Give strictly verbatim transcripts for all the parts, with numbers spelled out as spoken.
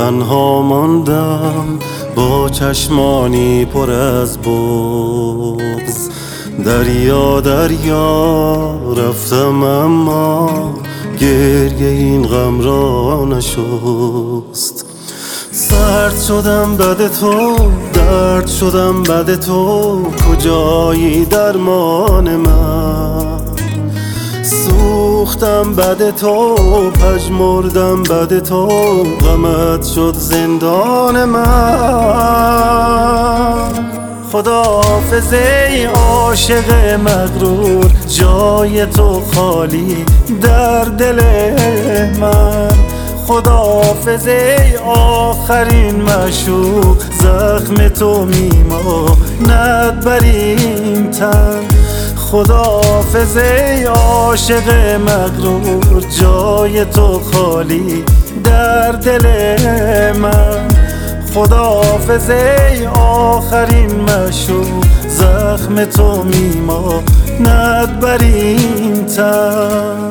تنها ماندم با چشمانی پر از بغض. دریا دریا رفتم اما گریه این غم را نشست. سرد شدم بد تو، درد شدم بد تو، کجایی درمان من؟ سوختم بد تو، پژمردم بد تو، غمت شد زندان من. خداحافظ ای عاشق مغرور، جای تو خالی در دل من. خداحافظ ای آخرین معشوق، زخم تو میماند بر این تن. خداحافظ ای عاشق مغرور، جای تو خالی در دل من. خداحافظ ای آخرین معشوق، زخم تو میماند بر این تن.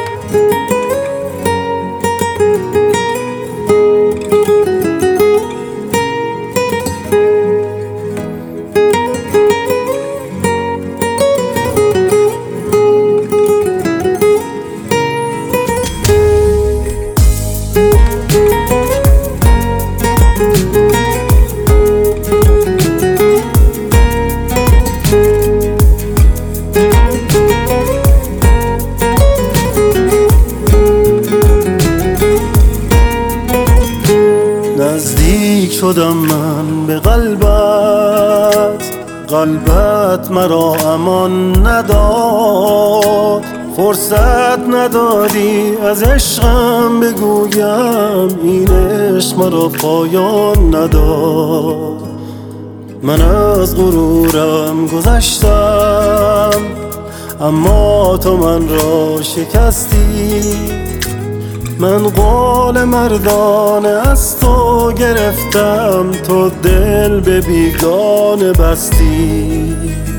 نزدیک شدم من به قلبت، قلبت مرا امان نداد. فرصت ندادی از عشقم بگویم، این عشق مرا پایان نداد. من از غرورم گذشتم، اما تو من را شکستی. من قول مردانه از تو گرفتم، تو دل به بیگانه بستی.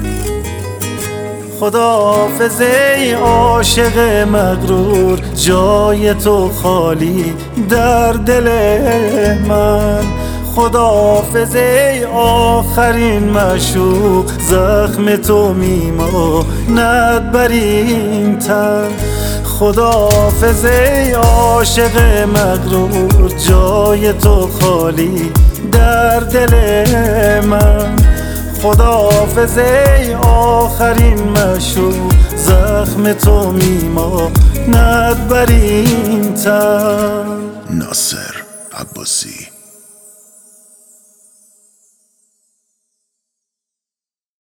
خداحافظ ای عاشق مغرور، جای تو خالی در دل من. خداحافظ ای آخرین معشوق، زخم تو میماند بر این تن. خداحافظ ای عاشق مغرور، جای تو خالی در دل من. خداحافظ ای آخرین معشوق، زخم تو میماند بر این تن. ناصر عباسی.